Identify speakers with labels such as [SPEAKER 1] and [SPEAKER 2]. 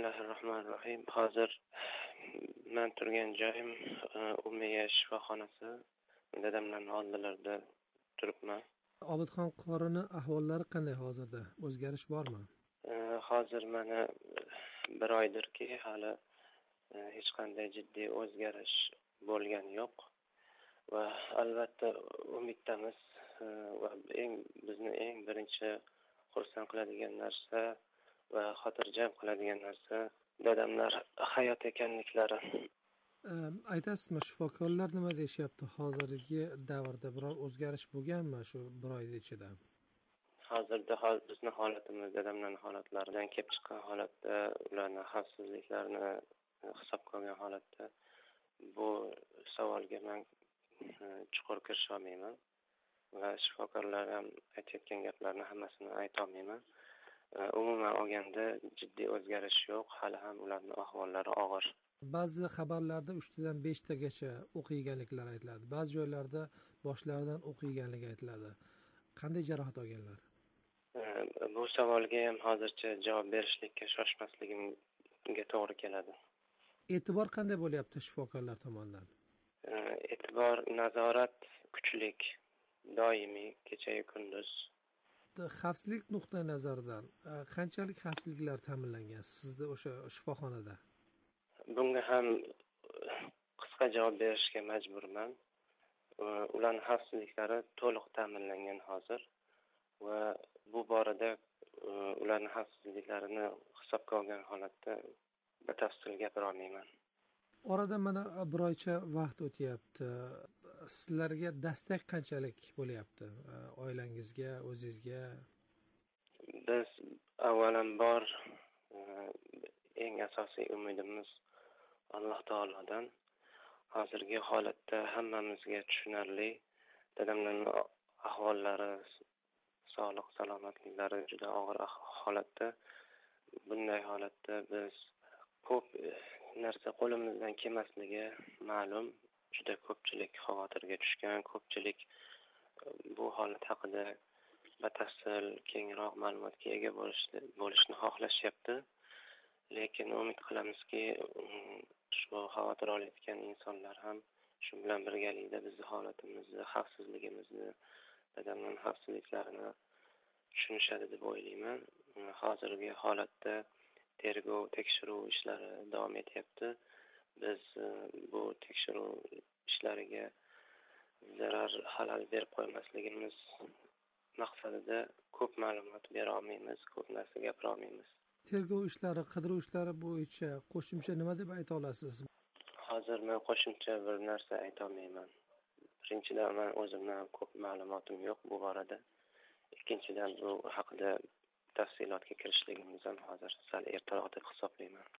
[SPEAKER 1] Bismillahirrohmanirrohim. Hozir men turgan joyim Umiya shifoxonasi. Dadamlarning oldilarida turibman.
[SPEAKER 2] Obidxon qorini ahvollari qanday hozirda? O'zgarish bormi?
[SPEAKER 1] Hozir mana bir oydirki hali hech qanday jiddiy o'zgarish bo'lgani yo'q va albatta umiddamiz va bizni eng birinchi xursand qiladigan narsa va xotirjam qiladigan narsa dadamlar hayot ekanliklari.
[SPEAKER 2] Aytasizmi, shifokorlar nima deyishyapti? Hozirgi davrda biror o'zgarish bo'lganmi shu bir oy ichida?
[SPEAKER 1] Hozirda bizni holatimiz dadamlarning holatlaridan kelib chiqqan holatda, ularning xavfsizliklarini hisobga olgan holatda bu savolga men chuqur kirisha olmayman va shifokorlar ham aytayotgan gaplarni hammasini ayta olmayman. Umuman olganda jiddiy o'zgarish yo'q, hali ham ularning ahvollari og'ir.
[SPEAKER 2] Ba'zi xabarlarda 3 tadan 5 tagacha o'q yeganliklari aytiladi. Ba'zi joylarda boshlaridan o'q yeganligi aytiladi. Qanday jarohat olganlar?
[SPEAKER 1] Bu savolga ham hozircha javob berishlikka shoshmasligimga to'g'ri keladi.
[SPEAKER 2] E'tibor qanday bo'lyapti shifokorlar tomonidan?
[SPEAKER 1] E'tibor, nazorat kuchlik, doimiy, kecha-yu kunduz.
[SPEAKER 2] Xavfsizlik nuqtai nazaridan qanchalik xavfsizliklar ta'minlangan sizda o'sha shifoxonada?
[SPEAKER 1] Bunga ham qisqa javob berishga majburman. Ularning xavfsizliklari to'liq ta'minlangan hozir va bu borada ularning xavfsizliklarini hisobga olgan holatda batafsil gapira olmayman.
[SPEAKER 2] Orada mana bir oycha vaqt o'tyapti. Sizlarga dastak qanchalik bo'lyapti? Oilangizga, o'zingizga?
[SPEAKER 1] Biz avvalambor eng asosiy umidimiz Alloh taolodan. Hozirgi holatda hammamizga tushunarli, dadamlarning ahvollari, sog'lik salomatliklari juda og'ir holatda. Bunday holatda biz ko'p narsa qo'limizdan kelmasligi ma'lum. Juda ko'pchilik xavotirga tushgan, ko'pchilik bu holat haqida batafsil kengroq ma'lumotga ega bo'lishni xohlashyapti. Lekin umid qilamizki, shu xavotir olayotgan insonlar ham shu bilan birgalikda bizni holatimizni, xavfsizligimizni, dadamning xavfsizliklarini tushunishadi deb o'ylayman. Hozirgi holatda tergov, tekshiruv ishlari davom etyapti. Biz bu tekshiruv ishlariga zarar, xalal berib qo'ymasligimiz maqsadida ko'p ma'lumot bera olmaymiz, ko'p narsa gapira olmaymiz.
[SPEAKER 2] Tergov ishlari, qidiruv ishlari bo'yicha qo'shimcha nima deb ayta olasiz?
[SPEAKER 1] Hozir men qo'shimcha bir narsa ayta olmayman. Birinchidan, men o'zimdan ko'p ma'lumotim yo'q bu borada. Ikkinchidan, bu haqida tafsilotga kirishligimiz ham hozir sal ertaroq deb hisoblayman.